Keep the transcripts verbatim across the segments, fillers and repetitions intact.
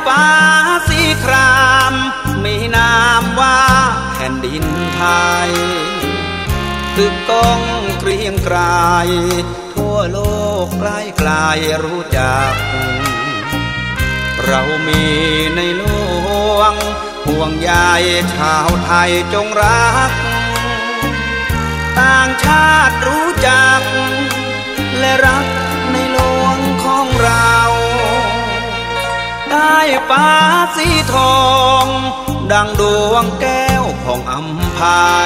ฟ้าสีครามมีนามว่าแผ่นดินไทยตึกก้องเกรียงไกรทั่วโลกใกล้ไกลรู้จักเรามีในหลวงห่วงใยชาวไทยจงรักต่างชาติรู้จักและรักในหลวงของเราได้ฟ้าสีทองดังดวงแก้วของอำไพ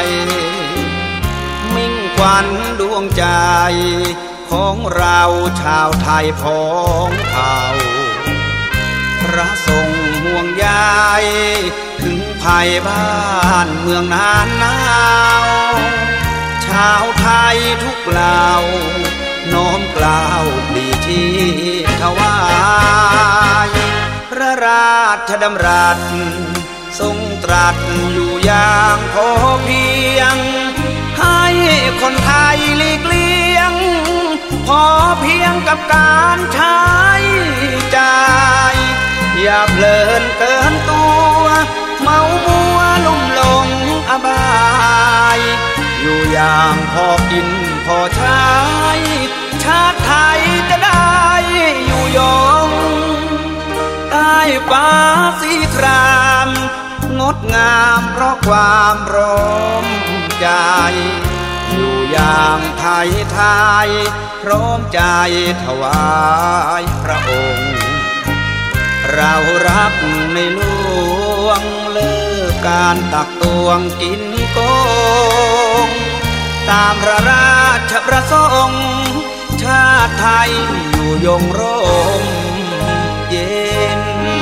มิ่งขวัญดวงใจของเราชาวไทยพ้องเผ่าพระทรงห่วงใยถึงภัยบ้านเมืองนานหนาวชาวไทยทุกเหล่าน้อมกล่าวดีที่ถวายพระราชดำรัสทรงตรัสอยู่อย่างพอเพียงให้คนไทยหลีกเลี่ยงพอเพียงกับการใช้จ่ายอย่าเพลินเกินตัวเมามัวลุ่มหลงอบายอยู่อย่างพอกินพอใช้ชาติไทยจะได้อยู่ยงใต้ฟ้าสีครามงดงามเพราะความพร้อมใจอยู่อย่างไทยไทยพร้อมใจถวายพระองค์เรารักในหลวงเลิกการตักตวงกินโกงตามพระราชประสงค์ชาติไทยอยู่ยงร่มเย็น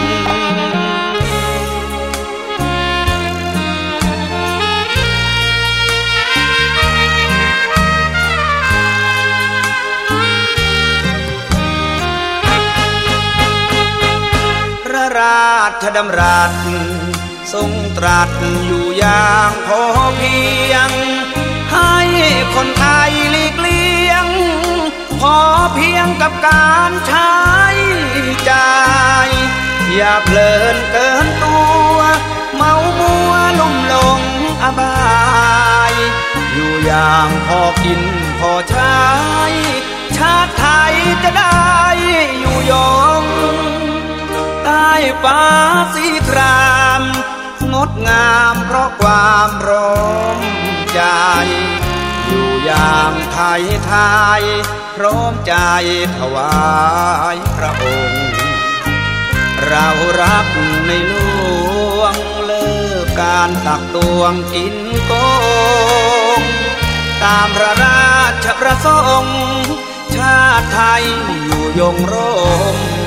พระราชดำรัสทรงตรัสอยู่อย่างพอเพียงให้คนไทยหลีกเลี่ยงพอเพียงกับการใช้จ่ายอย่าเพลินเกินตัวเมามัวลุ่มหลงอบายอยู่อย่างพอกินพอใช้ชาติไทยจะได้อยู่ยงใต้ฟ้าสีครามงดงามเพราะความพร้อมใจอยู่อย่างไทยไทยพร้อมใจถวายพระองค์เรารักในหลวงเลิกการตักตวงกินโกงตามพระราชประสงค์ชาติไทยอยู่ยงร่ม